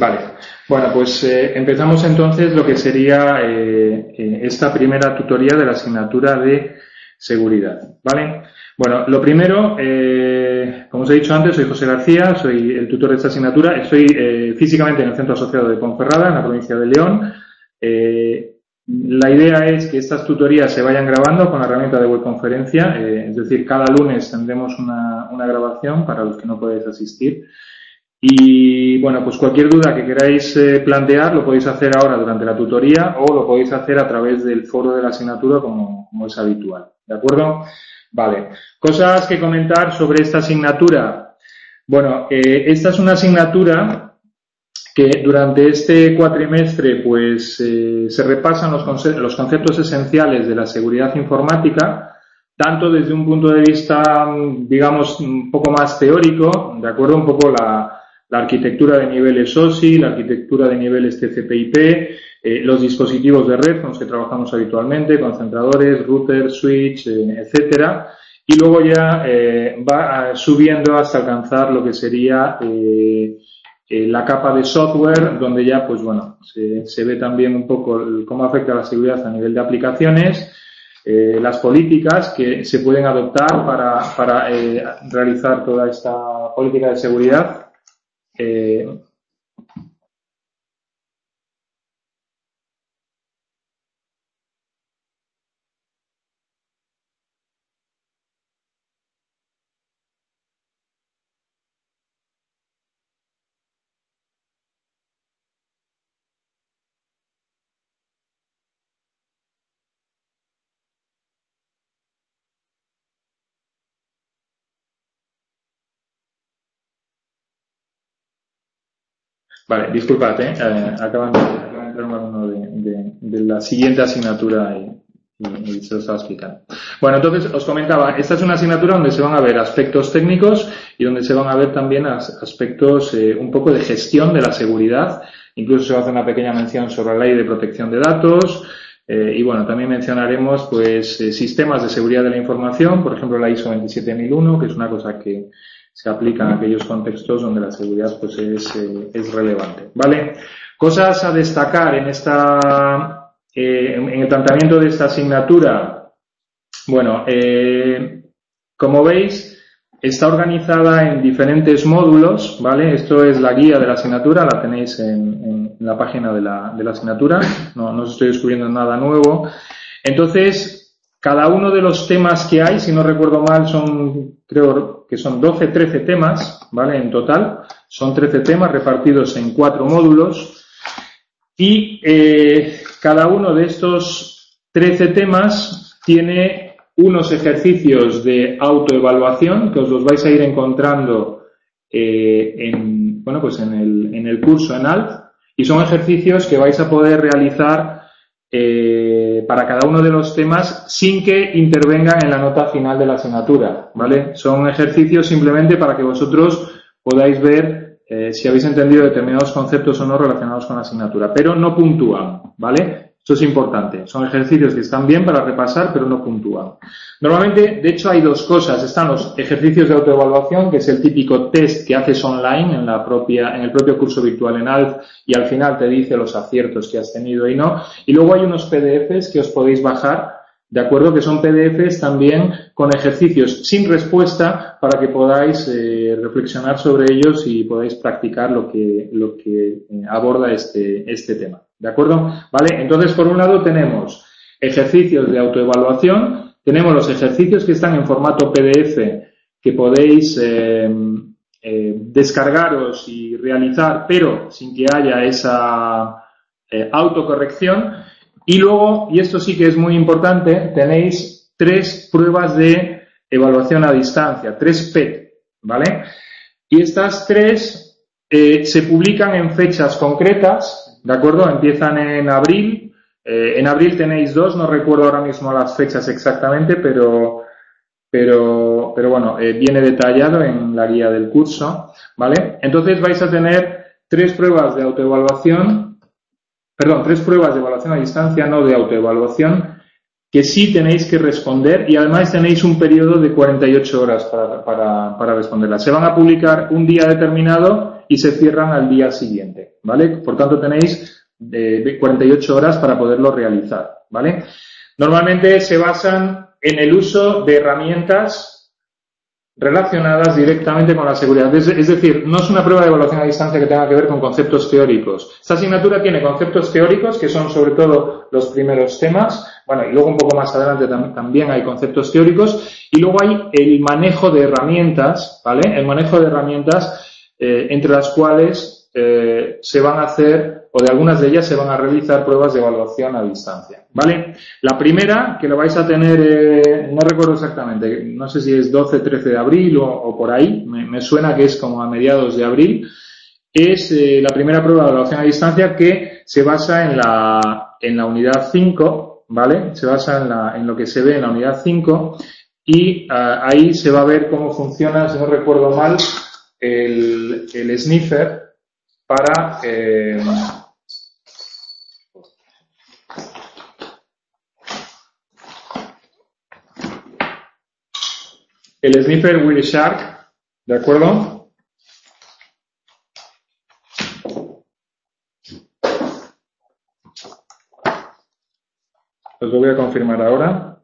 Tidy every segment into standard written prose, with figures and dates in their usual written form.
Vale. Bueno, pues empezamos entonces lo que sería esta primera tutoría de la asignatura de seguridad, ¿vale? Bueno, lo primero, como os he dicho antes, soy José García, soy el tutor de esta asignatura. Estoy físicamente en el Centro Asociado de Ponferrada, en la provincia de León. La idea es que estas tutorías se vayan grabando con la herramienta de webconferencia, es decir, cada lunes tendremos una grabación para los que no podéis asistir. Y bueno, pues cualquier duda que queráis plantear lo podéis hacer ahora durante la tutoría o lo podéis hacer a través del foro de la asignatura como es habitual, ¿de acuerdo? Vale. Cosas que comentar sobre esta asignatura. Bueno, esta es una asignatura que durante este cuatrimestre pues se repasan los conceptos esenciales de la seguridad informática, tanto desde un punto de vista, digamos, un poco más teórico, ¿de acuerdo? Un poco la arquitectura de niveles OSI, la arquitectura de niveles TCP/IP, los dispositivos de red con los que trabajamos habitualmente, concentradores, routers, switch, etcétera. Y luego ya va subiendo hasta alcanzar lo que sería la capa de software, donde ya, pues bueno, se ve también un poco cómo afecta la seguridad a nivel de aplicaciones, las políticas que se pueden adoptar para realizar toda esta política de seguridad. Vale, disculpad, acaban de entrar uno de la siguiente asignatura y se lo estaba explicando. Bueno, entonces os comentaba, esta es una asignatura donde se van a ver aspectos técnicos y donde se van a ver también aspectos un poco de gestión de la seguridad. Incluso se va a hacer una pequeña mención sobre la ley de protección de datos. Y bueno, también mencionaremos pues sistemas de seguridad de la información, por ejemplo la ISO 27001, que es una cosa que se aplica en aquellos contextos donde la seguridad pues es relevante, ¿vale? Cosas a destacar en el planteamiento de esta asignatura. Bueno, como veis, está organizada en diferentes módulos, ¿vale? Esto es la guía de la asignatura, la tenéis en la página de la asignatura, no os estoy descubriendo nada nuevo. Entonces, cada uno de los temas que hay, si no recuerdo mal, creo que son 13 temas, ¿vale? En total, son 13 temas repartidos en 4 módulos y cada uno de estos 13 temas tiene unos ejercicios de autoevaluación que os los vais a ir encontrando en el curso en ALF, y son ejercicios que vais a poder realizar para cada uno de los temas sin que intervengan en la nota final de la asignatura, ¿vale? Son ejercicios simplemente para que vosotros podáis ver si habéis entendido determinados conceptos o no relacionados con la asignatura, pero no puntúan, ¿vale? Esto es importante. Son ejercicios que están bien para repasar, pero no puntúan. Normalmente, de hecho, hay dos cosas. Están los ejercicios de autoevaluación, que es el típico test que haces online en el propio curso virtual en ALF, y al final te dice los aciertos que has tenido y no. Y luego hay unos PDFs que os podéis bajar, ¿de acuerdo? Que son PDFs también con ejercicios sin respuesta para que podáis reflexionar sobre ellos y podáis practicar lo que aborda este tema. ¿De acuerdo? Vale, entonces por un lado tenemos ejercicios de autoevaluación, tenemos los ejercicios que están en formato PDF que podéis descargaros y realizar, pero sin que haya esa autocorrección. Y luego, y esto sí que es muy importante, tenéis 3 pruebas de evaluación a distancia, 3 PET, ¿vale? Y estas 3 se publican en fechas concretas, ¿de acuerdo? Empiezan en abril. En abril tenéis 2, no recuerdo ahora mismo las fechas exactamente, pero bueno, viene detallado en la guía del curso, ¿vale? Entonces vais a tener 3 pruebas de autoevaluación, 3 pruebas de evaluación a distancia, no de autoevaluación, que sí tenéis que responder, y además tenéis un periodo de 48 horas para responderlas. Se van a publicar un día determinado y se cierran al día siguiente, ¿vale? Por tanto, tenéis 48 horas para poderlo realizar, ¿vale? Normalmente se basan en el uso de herramientas relacionadas directamente con la seguridad. Es decir, no es una prueba de evaluación a distancia que tenga que ver con conceptos teóricos. Esta asignatura tiene conceptos teóricos, que son sobre todo los primeros temas. Bueno, y luego un poco más adelante también hay conceptos teóricos. Y luego hay el manejo de herramientas, ¿vale? El manejo de herramientas entre las cuales se van a hacer, o de algunas de ellas se van a realizar pruebas de evaluación a distancia, ¿vale? La primera, que lo vais a tener, no recuerdo exactamente, no sé si es 12, 13 de abril o por ahí, me suena que es como a mediados de abril, es la primera prueba de evaluación a distancia que se basa en la unidad 5, ¿vale? Se basa en lo que se ve en la unidad 5 y ahí se va a ver cómo funciona, si no recuerdo mal, el sniffer para el sniffer Wireshark, ¿de acuerdo? Os lo voy a confirmar ahora.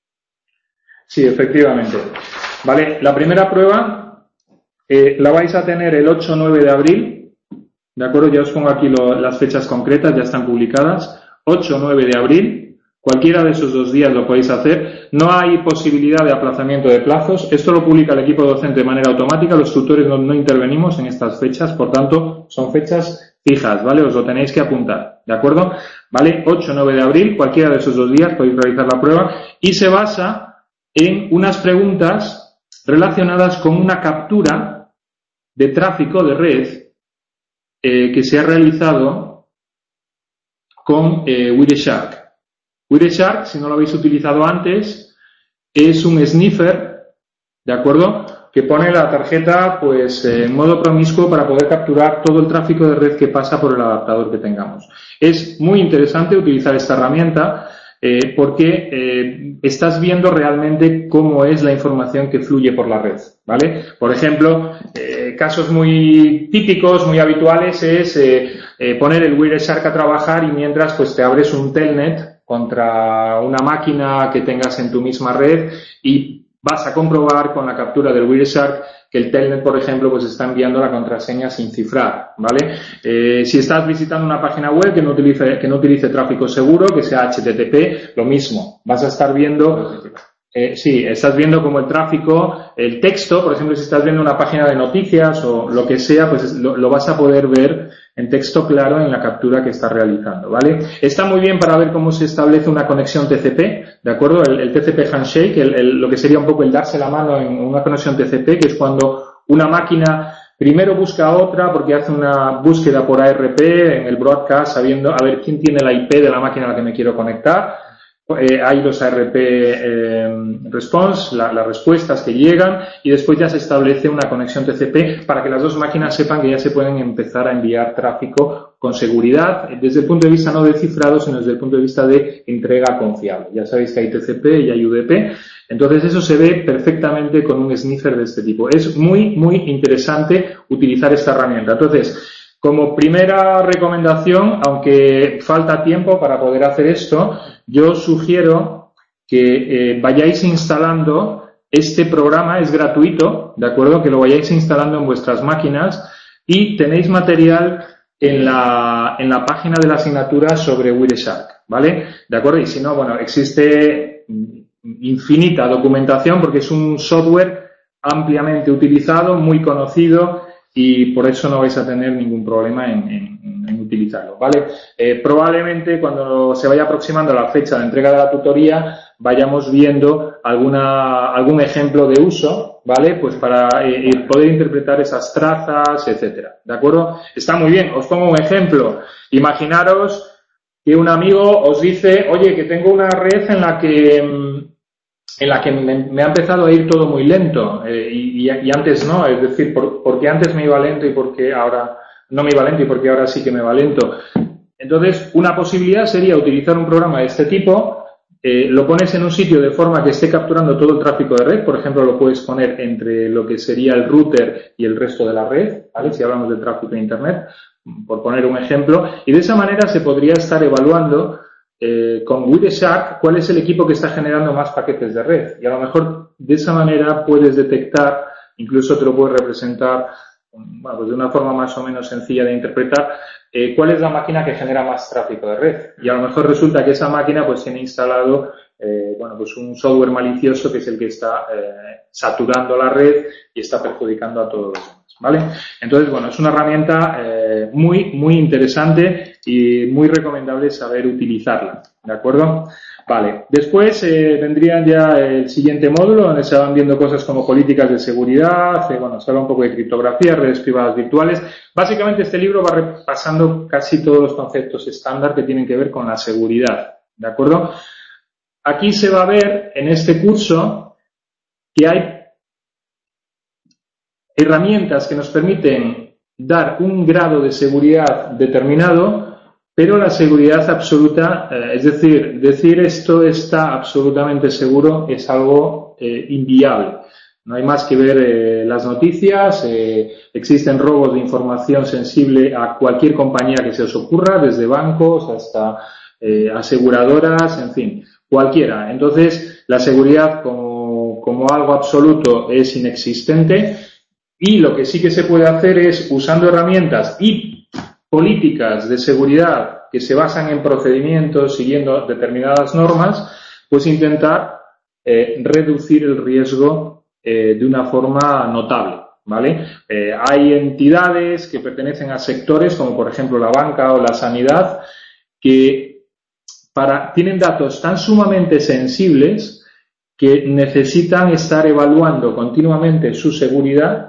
Sí, efectivamente. Vale, la primera prueba la vais a tener el 8-9 de abril, ¿de acuerdo? Ya os pongo aquí las fechas concretas, ya están publicadas. 8-9 de abril, cualquiera de esos 2 días lo podéis hacer. No hay posibilidad de aplazamiento de plazos. Esto lo publica el equipo docente de manera automática. Los tutores no intervenimos en estas fechas, por tanto, son fechas fijas, ¿vale? Os lo tenéis que apuntar, ¿de acuerdo? ¿Vale? 8-9 de abril, cualquiera de esos 2 días podéis realizar la prueba y se basa en unas preguntas relacionadas con una captura de tráfico de red que se ha realizado con Wireshark. Wireshark, si no lo habéis utilizado antes, es un sniffer, ¿de acuerdo?, que pone la tarjeta pues en modo promiscuo para poder capturar todo el tráfico de red que pasa por el adaptador que tengamos. Es muy interesante utilizar esta herramienta porque estás viendo realmente cómo es la información que fluye por la red, ¿vale? Por ejemplo, casos muy típicos, muy habituales es poner el Wireshark a trabajar y mientras pues te abres un telnet contra una máquina que tengas en tu misma red y vas a comprobar con la captura del Wireshark que el telnet, por ejemplo, pues está enviando la contraseña sin cifrar, ¿vale? Si estás visitando una página web que no utilice tráfico seguro, que sea HTTP, lo mismo. Vas a estar viendo, sí, estás viendo como el tráfico, el texto, por ejemplo, si estás viendo una página de noticias o lo que sea, pues lo vas a poder ver en texto claro en la captura que estás realizando, ¿vale? Está muy bien para ver cómo se establece una conexión TCP, ¿de acuerdo? El TCP handshake, lo que sería un poco el darse la mano en una conexión TCP, que es cuando una máquina primero busca a otra porque hace una búsqueda por ARP en el broadcast sabiendo a ver quién tiene la IP de la máquina a la que me quiero conectar. Hay los ARP response, las respuestas que llegan y después ya se establece una conexión TCP para que las dos máquinas sepan que ya se pueden empezar a enviar tráfico con seguridad desde el punto de vista no de cifrado, sino desde el punto de vista de entrega confiable. Ya sabéis que hay TCP y hay UDP, entonces eso se ve perfectamente con un sniffer de este tipo. Es muy, muy interesante utilizar esta herramienta. Entonces, como primera recomendación, aunque falta tiempo para poder hacer esto, yo os sugiero que vayáis instalando este programa, es gratuito, ¿de acuerdo? Que lo vayáis instalando en vuestras máquinas y tenéis material en la página de la asignatura sobre Wireshark, ¿vale? ¿De acuerdo? Y si no, bueno, existe infinita documentación porque es un software ampliamente utilizado, muy conocido, y por eso no vais a tener ningún problema en utilizarlo, ¿vale? Probablemente cuando se vaya aproximando la fecha de entrega de la tutoría vayamos viendo algún ejemplo de uso, ¿vale? Pues para poder interpretar esas trazas, etcétera, ¿de acuerdo? Está muy bien. Os pongo un ejemplo. Imaginaros que un amigo os dice, oye, que tengo una red en la que me ha empezado a ir todo muy lento y antes no, es decir, porque antes me iba lento y porque ahora no me iba lento y porque ahora sí que me va lento. Entonces, una posibilidad sería utilizar un programa de este tipo lo pones en un sitio de forma que esté capturando todo el tráfico de red. Por ejemplo, lo puedes poner entre lo que sería el router y el resto de la red, ¿vale? Si hablamos del tráfico de Internet, por poner un ejemplo. Y de esa manera se podría estar evaluando con Wireshark cuál es el equipo que está generando más paquetes de red. Y a lo mejor de esa manera puedes detectar, incluso te lo puedes representar, bueno, pues de una forma más o menos sencilla de interpretar, cuál es la máquina que genera más tráfico de red. Y a lo mejor resulta que esa máquina pues tiene instalado bueno, pues un software malicioso que es el que está saturando la red y está perjudicando a todos los demás, ¿vale? Entonces, bueno, es una herramienta muy interesante y muy recomendable saber utilizarla, ¿de acuerdo? Vale, después vendrían ya el siguiente módulo donde se van viendo cosas como políticas de seguridad, bueno, se habla un poco de criptografía, redes privadas virtuales. Básicamente este libro va repasando casi todos los conceptos estándar que tienen que ver con la seguridad, ¿de acuerdo? Aquí se va a ver en este curso que hay herramientas que nos permiten dar un grado de seguridad determinado, pero la seguridad absoluta, es decir esto está absolutamente seguro es algo inviable. No hay más que ver las noticias, existen robos de información sensible a cualquier compañía que se os ocurra, desde bancos hasta aseguradoras, en fin, cualquiera. Entonces, la seguridad como algo absoluto es inexistente. Y lo que sí que se puede hacer es, usando herramientas y políticas de seguridad que se basan en procedimientos siguiendo determinadas normas, pues intentar reducir el riesgo de una forma notable, ¿vale? Hay entidades que pertenecen a sectores como por ejemplo la banca o la sanidad que tienen datos tan sumamente sensibles que necesitan estar evaluando continuamente su seguridad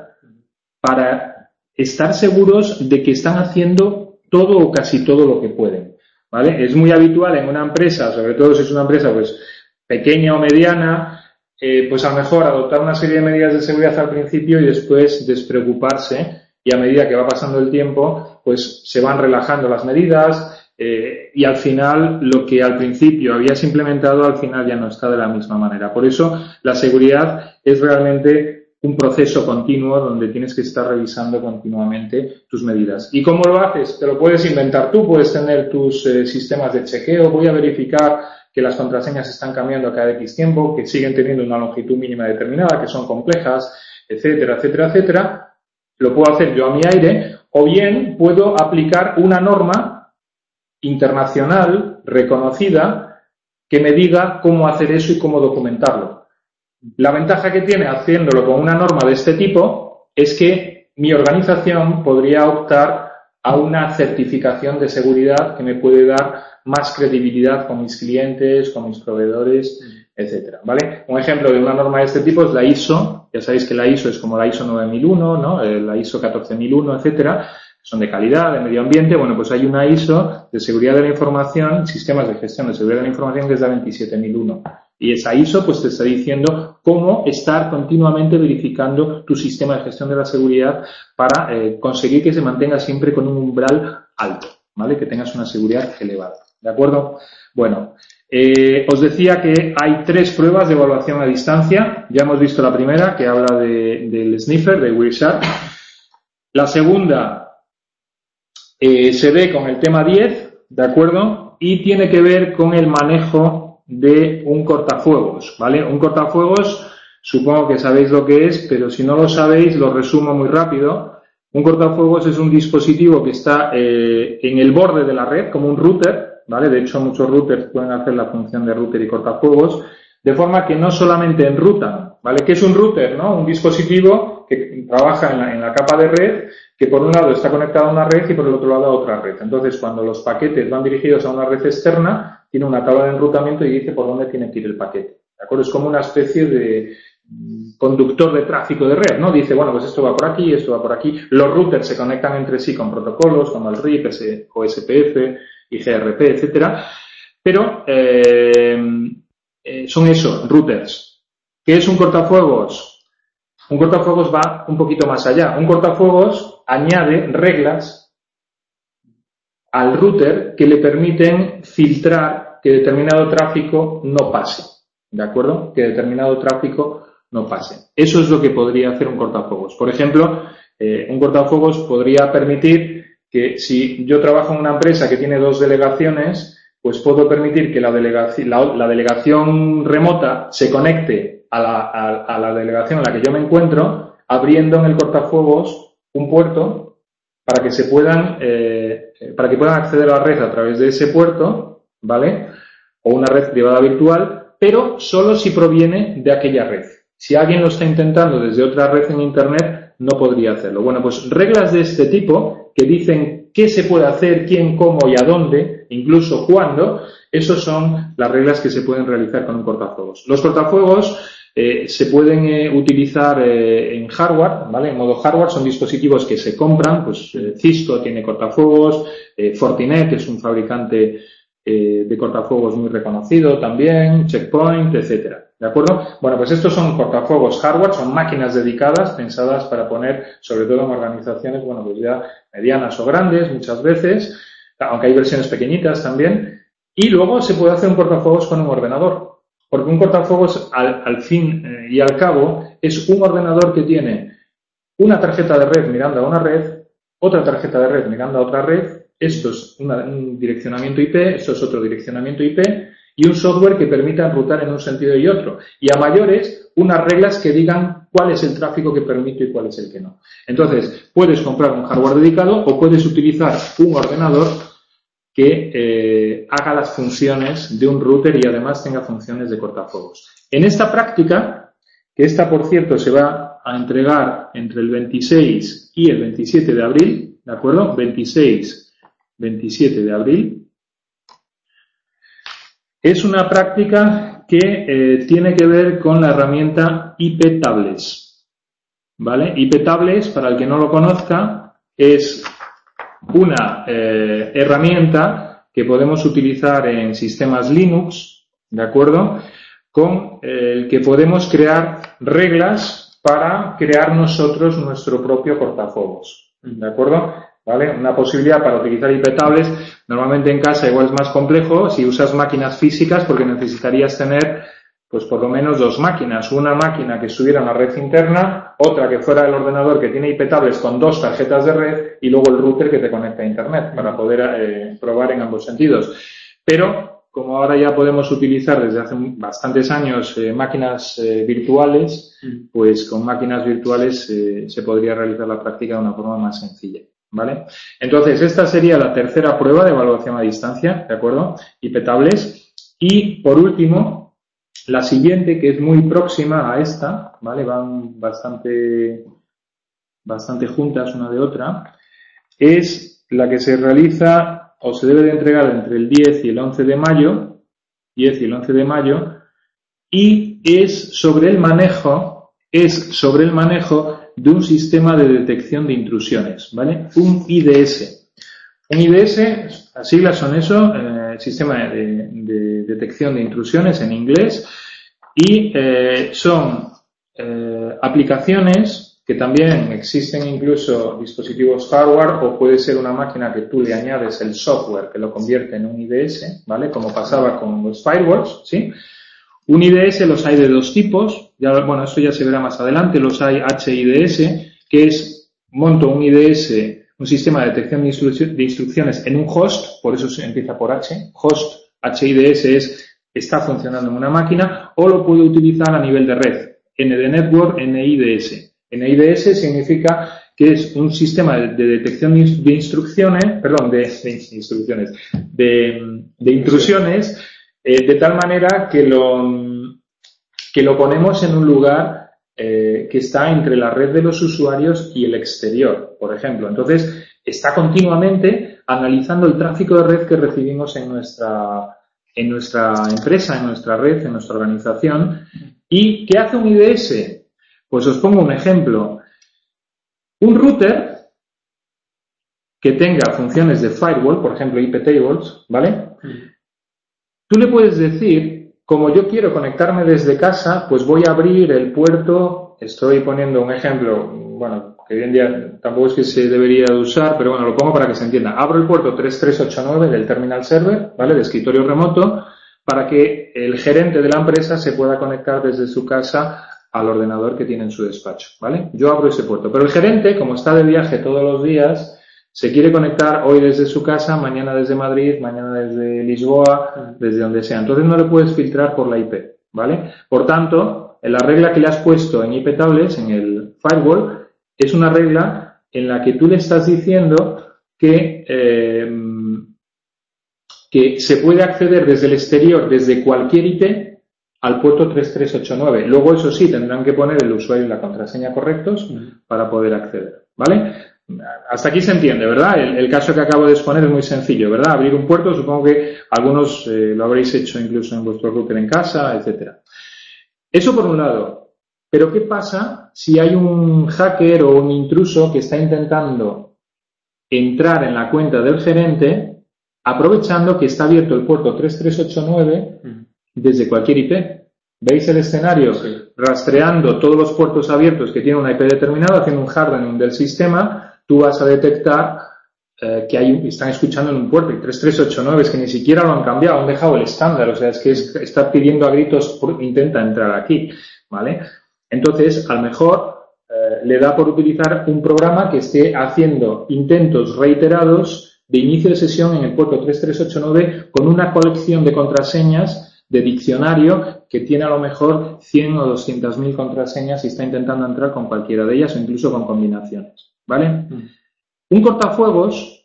para estar seguros de que están haciendo todo o casi todo lo que pueden, ¿vale? Es muy habitual en una empresa, sobre todo si es una empresa pues pequeña o mediana, pues a lo mejor adoptar una serie de medidas de seguridad al principio y después despreocuparse, y a medida que va pasando el tiempo pues se van relajando las medidas y al final lo que al principio habías implementado al final ya no está de la misma manera. Por eso la seguridad es realmente un proceso continuo donde tienes que estar revisando continuamente tus medidas. ¿Y cómo lo haces? Te lo puedes inventar tú, puedes tener tus sistemas de chequeo, voy a verificar que las contraseñas están cambiando cada X tiempo, que siguen teniendo una longitud mínima determinada, que son complejas, etcétera, etcétera, etcétera. Lo puedo hacer yo a mi aire, o bien puedo aplicar una norma internacional reconocida que me diga cómo hacer eso y cómo documentarlo. La ventaja que tiene haciéndolo con una norma de este tipo es que mi organización podría optar a una certificación de seguridad que me puede dar más credibilidad con mis clientes, con mis proveedores, etcétera, ¿vale? Un ejemplo de una norma de este tipo es la ISO. Ya sabéis que la ISO es como la ISO 9001, ¿no? La ISO 14001, etcétera. Son de calidad, de medio ambiente. Bueno, pues hay una ISO de seguridad de la información, sistemas de gestión de seguridad de la información, que es la 27001. Y esa ISO pues te está diciendo cómo estar continuamente verificando tu sistema de gestión de la seguridad para conseguir que se mantenga siempre con un umbral alto, ¿vale? Que tengas una seguridad elevada, ¿de acuerdo? Bueno, os decía que hay 3 pruebas de evaluación a distancia. Ya hemos visto la primera, que habla del sniffer, de Wireshark. La segunda se ve con el tema 10, ¿de acuerdo? Y tiene que ver con el manejo de un cortafuegos, ¿vale? Un cortafuegos, supongo que sabéis lo que es, pero si no lo sabéis, lo resumo muy rápido. Un cortafuegos es un dispositivo que está en el borde de la red, como un router, ¿vale? De hecho, muchos routers pueden hacer la función de router y cortafuegos, de forma que no solamente enrutan, ¿vale? ¿Qué es un router, no? Un dispositivo que trabaja en la capa de red, que por un lado está conectado a una red y por el otro lado a otra red. Entonces, cuando los paquetes van dirigidos a una red externa, tiene una tabla de enrutamiento y dice por dónde tiene que ir el paquete, ¿de acuerdo? Es como una especie de conductor de tráfico de red, ¿no? Dice, bueno, pues esto va por aquí, esto va por aquí. Los routers se conectan entre sí con protocolos como el RIP, OSPF, IGRP, etcétera. Pero son eso, routers. ¿Qué es un cortafuegos? Un cortafuegos va un poquito más allá. Un cortafuegos añade reglas al router que le permiten filtrar que determinado tráfico no pase, ¿de acuerdo? Que determinado tráfico no pase. Eso es lo que podría hacer un cortafuegos. Por ejemplo, un cortafuegos podría permitir que si yo trabajo en una empresa que tiene 2 delegaciones, pues puedo permitir que la delegación remota se conecte a la delegación en la que yo me encuentro, abriendo en el cortafuegos un puerto para que puedan acceder a la red a través de ese puerto, ¿vale? O una red privada virtual, pero solo si proviene de aquella red. Si alguien lo está intentando desde otra red en Internet, no podría hacerlo. Bueno, pues reglas de este tipo que dicen qué se puede hacer, quién, cómo y a dónde, incluso cuándo, esos son las reglas que se pueden realizar con un cortafuegos. Los cortafuegos se pueden utilizar en hardware, ¿vale? En modo hardware son dispositivos que se compran, pues Cisco tiene cortafuegos, Fortinet es un fabricante de cortafuegos muy reconocido también, Checkpoint, etcétera. ¿De acuerdo? Bueno, pues estos son cortafuegos hardware, son máquinas dedicadas, pensadas para poner, sobre todo en organizaciones, bueno, pues ya medianas o grandes, muchas veces, aunque hay versiones pequeñitas también. Y luego se puede hacer un cortafuegos con un ordenador, porque un cortafuegos, al fin y al cabo, es un ordenador que tiene una tarjeta de red mirando a una red, otra tarjeta de red mirando a otra red, esto es un direccionamiento IP, esto es otro direccionamiento IP, y un software que permita enrutar en un sentido y otro. Y a mayores, unas reglas que digan cuál es el tráfico que permito y cuál es el que no. Entonces, puedes comprar un hardware dedicado o puedes utilizar un ordenador que haga las funciones de un router y además tenga funciones de cortafuegos. En esta práctica, que esta, por cierto, se va a entregar entre el 26 y el 27 de abril, ¿de acuerdo? 26-27 de abril. Es una práctica que tiene que ver con la herramienta IP Tablets, ¿vale? IP Tablets, para el que no lo conozca, es una herramienta que podemos utilizar en sistemas Linux, ¿de acuerdo? Con el que podemos crear reglas para crear nosotros nuestro propio cortafuegos, ¿de acuerdo? ¿Vale? Una posibilidad para utilizar IP Tablets, normalmente en casa igual es más complejo si usas máquinas físicas porque necesitarías tener pues por lo menos 2 máquinas, una máquina que estuviera en la red interna, otra que fuera el ordenador que tiene IP Tablets con 2 tarjetas de red y luego el router que te conecta a Internet para poder probar en ambos sentidos. Pero como ahora ya podemos utilizar desde hace bastantes años máquinas virtuales, pues con máquinas virtuales se podría realizar la práctica de una forma más sencilla. ¿Vale? Entonces, esta sería la tercera prueba de evaluación a distancia, ¿de acuerdo? IP Tablets. Y, por último, la siguiente, que es muy próxima a esta, ¿vale? Van bastante juntas una de otra, es la que se realiza o se debe de entregar entre el 10 y el 11 de mayo, y es sobre el manejo de un sistema de detección de intrusiones, ¿vale? Un IDS. Un IDS, las siglas son eso, Sistema de Detección de Intrusiones en inglés, y son aplicaciones que también existen incluso dispositivos hardware o puede ser una máquina que tú le añades el software que lo convierte en un IDS, ¿vale? Como pasaba con los firewalls, ¿sí? Un IDS los hay de 2 tipos, ya, bueno, esto ya se verá más adelante, los hay HIDS, que es, monto un IDS, un sistema de detección de instrucciones en un host, por eso se empieza por H, host, HIDS está funcionando en una máquina, o lo puedo utilizar a nivel de red, N de network, NIDS. NIDS significa que es un sistema de detección de intrusiones, de tal manera que lo ponemos en un lugar que está entre la red de los usuarios y el exterior, por ejemplo. Entonces, está continuamente analizando el tráfico de red que recibimos en nuestra empresa, en nuestra red, en nuestra organización. ¿Y qué hace un IDS? Pues os pongo un ejemplo. Un router que tenga funciones de firewall, por ejemplo IP tables, ¿vale? Tú le puedes decir, como yo quiero conectarme desde casa, pues voy a abrir el puerto, estoy poniendo un ejemplo, bueno, que hoy en día tampoco es que se debería de usar, pero bueno, lo pongo para que se entienda. Abro el puerto 3389 del terminal server, ¿vale? De escritorio remoto, para que el gerente de la empresa se pueda conectar desde su casa al ordenador que tiene en su despacho, ¿vale? Yo abro ese puerto. Pero el gerente, como está de viaje todos los días, se quiere conectar hoy desde su casa, mañana desde Madrid, mañana desde Lisboa, desde donde sea. Entonces no le puedes filtrar por la IP, ¿vale? Por tanto, en la regla que le has puesto en IP Tables, en el firewall, es una regla en la que tú le estás diciendo que se puede acceder desde el exterior, desde cualquier IP, al puerto 3389. Luego, eso sí, tendrán que poner el usuario y la contraseña correctos para poder acceder, ¿vale? Hasta aquí se entiende, ¿verdad? El caso que acabo de exponer es muy sencillo, ¿verdad? Abrir un puerto, supongo que algunos lo habréis hecho incluso en vuestro router en casa, etcétera. Eso por un lado. Pero ¿qué pasa si hay un hacker o un intruso que está intentando entrar en la cuenta del gerente aprovechando que está abierto el puerto 3389 desde cualquier IP? ¿Veis el escenario? Sí. Rastreando todos los puertos abiertos que tienen una IP determinada, haciendo un hardening del sistema, tú vas a detectar que están escuchando en un puerto. El 3389 es que ni siquiera lo han cambiado, han dejado el estándar, o sea, es que está pidiendo a gritos, intenta entrar aquí, ¿vale? Entonces, a lo mejor le da por utilizar un programa que esté haciendo intentos reiterados de inicio de sesión en el puerto 3389 con una colección de contraseñas de diccionario que tiene a lo mejor 100 o 200.000 contraseñas y está intentando entrar con cualquiera de ellas o incluso con combinaciones, ¿vale? Un cortafuegos,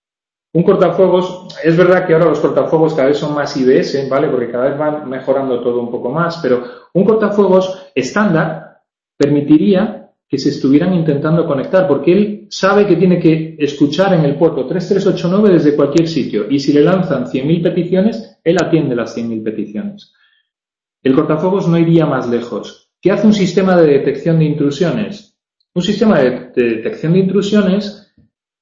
es verdad que ahora los cortafuegos cada vez son más IDS, ¿vale? Porque cada vez van mejorando todo un poco más, pero un cortafuegos estándar permitiría que se estuvieran intentando conectar, porque él sabe que tiene que escuchar en el puerto 3389 desde cualquier sitio, y si le lanzan 100.000 peticiones, él atiende las 100.000 peticiones. El cortafuegos no iría más lejos. ¿Qué hace un sistema de detección de intrusiones? Un sistema de detección de intrusiones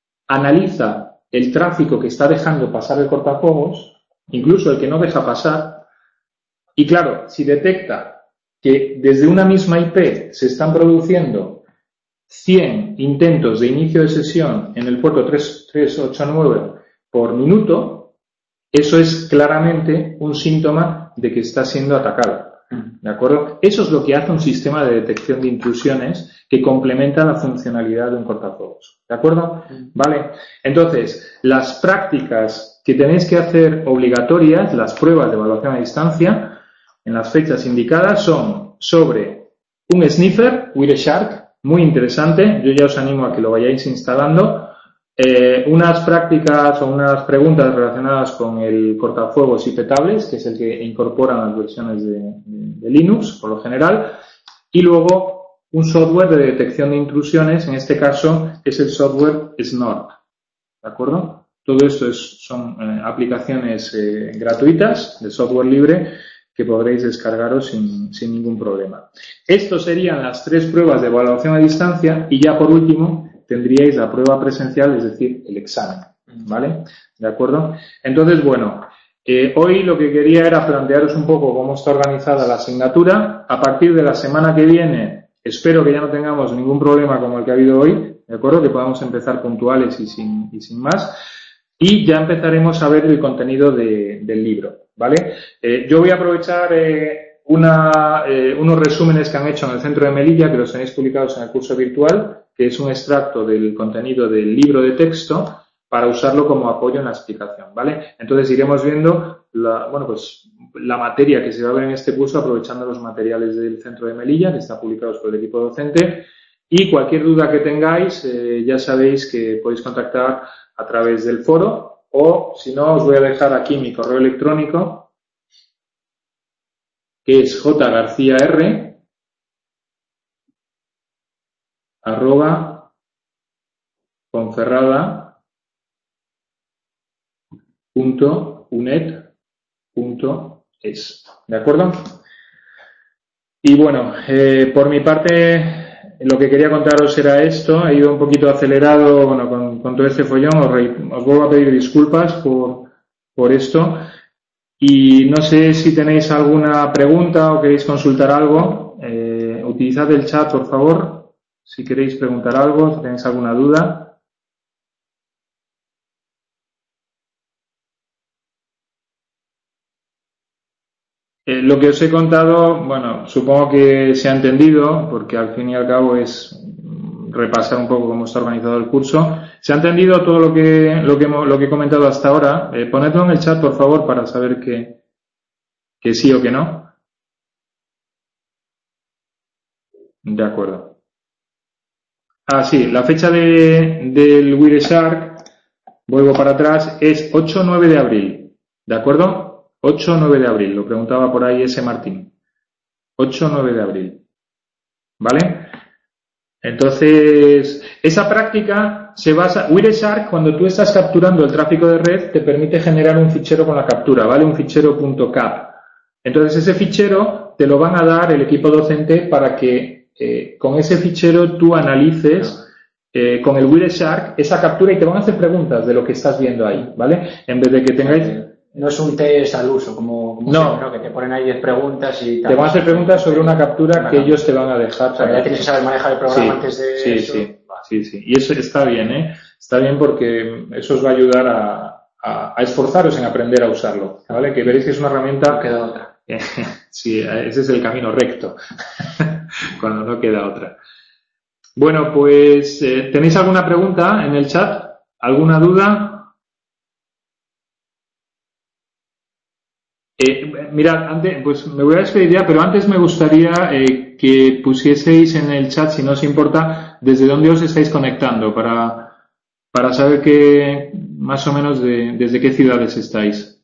analiza el tráfico que está dejando pasar el cortafuegos, incluso el que no deja pasar, y claro, si detecta que desde una misma IP se están produciendo 100 intentos de inicio de sesión en el puerto 3389 por minuto, eso es claramente un síntoma de que está siendo atacado, ¿de acuerdo? Eso es lo que hace un sistema de detección de intrusiones que complementa la funcionalidad de un cortafuegos, ¿de acuerdo? Vale. Entonces, las prácticas que tenéis que hacer obligatorias, las pruebas de evaluación a distancia, en las fechas indicadas son sobre un sniffer, Wireshark, muy interesante, yo ya os animo a que lo vayáis instalando. Unas prácticas o unas preguntas relacionadas con el cortafuegos IP Tables, que es el que incorporan las versiones de Linux, por lo general, y luego un software de detección de intrusiones, en este caso es el software Snort, ¿de acuerdo? Todo esto son aplicaciones gratuitas, de software libre, que podréis descargaros sin ningún problema. Estos serían las 3 pruebas de evaluación a distancia y ya por último tendríais la prueba presencial, es decir, el examen, ¿vale? ¿De acuerdo? Entonces, bueno, hoy lo que quería era plantearos un poco cómo está organizada la asignatura. A partir de la semana que viene, espero que ya no tengamos ningún problema como el que ha habido hoy, ¿de acuerdo? Que podamos empezar puntuales y sin más. Y ya empezaremos a ver el contenido del libro, ¿vale? Yo voy a aprovechar unos resúmenes que han hecho en el centro de Melilla, que los tenéis publicados en el curso virtual, que es un extracto del contenido del libro de texto para usarlo como apoyo en la explicación, ¿vale? Entonces iremos viendo la materia que se va a ver en este curso aprovechando los materiales del centro de Melilla, que están publicados por el equipo docente. Y cualquier duda que tengáis, ya sabéis que podéis contactar a través del foro o, si no, os voy a dejar aquí mi correo electrónico, que es jgarcia@ponferrada.unet.es, ¿de acuerdo? Y bueno, por mi parte, lo que quería contaros era esto. He ido un poquito acelerado, bueno, con todo este follón. Os vuelvo a pedir disculpas por esto. Y no sé si tenéis alguna pregunta o queréis consultar algo. Utilizad el chat, por favor. si queréis preguntar algo, si tenéis alguna duda. Lo que os he contado, bueno, supongo que se ha entendido, porque al fin y al cabo es repasar un poco cómo está organizado el curso. ¿Se ha entendido todo lo que he comentado hasta ahora? Ponedlo en el chat, por favor, para saber que sí o que no. De acuerdo. Ah, sí, la fecha del Wireshark, vuelvo para atrás, es 8-9 de abril. ¿De acuerdo? 8-9 de abril, lo preguntaba por ahí ese Martín. 8-9 de abril. ¿Vale? Entonces, esa práctica se basa, Wireshark, cuando tú estás capturando el tráfico de red, te permite generar un fichero con la captura, ¿vale? Un fichero .cap. Entonces, ese fichero te lo van a dar el equipo docente para que con ese fichero tú analices con el Wireshark esa captura y te van a hacer preguntas de lo que estás viendo ahí, ¿vale? En vez de que tengáis... No es un test al uso, como no, siempre, ¿no? Que te ponen ahí 10 preguntas y tal. Te van a hacer preguntas sobre una captura que ellos te van a dejar. O sea, ya tienes que saber manejar el programa antes de eso. Sí. Y eso está bien, ¿eh? Está bien porque eso os va a ayudar a esforzaros en aprender a usarlo, ¿vale? Que veréis que es una herramienta... No queda otra. Sí, ese es el camino recto, cuando no queda otra. Bueno, pues, ¿tenéis alguna pregunta en el chat? ¿Alguna duda? Mirad, antes, pues me voy a despedir ya, pero antes me gustaría que pusieseis en el chat, si no os importa, desde dónde os estáis conectando, para saber que más o menos desde qué ciudades estáis.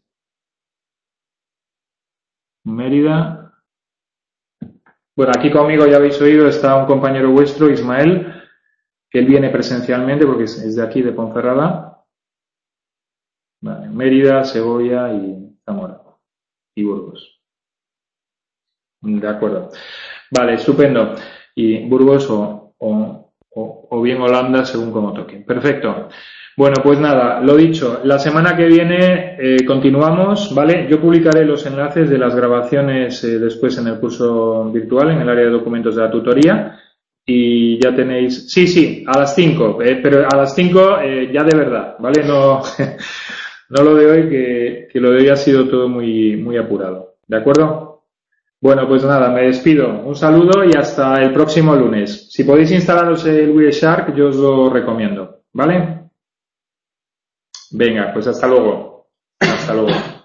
Mérida. Bueno, aquí conmigo ya habéis oído, está un compañero vuestro, Ismael, que él viene presencialmente porque es de aquí, de Ponferrada. Vale, Mérida, Segovia y Zamora. Y Burgos. De acuerdo. Vale, estupendo. Y Burgos o bien Holanda, según como toque. Perfecto. Bueno, pues nada, lo dicho, la semana que viene continuamos, ¿vale? Yo publicaré los enlaces de las grabaciones después en el curso virtual, en el área de documentos de la tutoría. Y ya tenéis... Sí, a las 5, pero a las 5 ya de verdad, ¿vale? No, no lo de hoy, que lo de hoy ha sido todo muy apurado. ¿De acuerdo? Bueno, pues nada, me despido. Un saludo y hasta el próximo lunes. Si podéis instalaros el Wireshark, yo os lo recomiendo. ¿Vale? Venga, pues hasta luego. Hasta luego.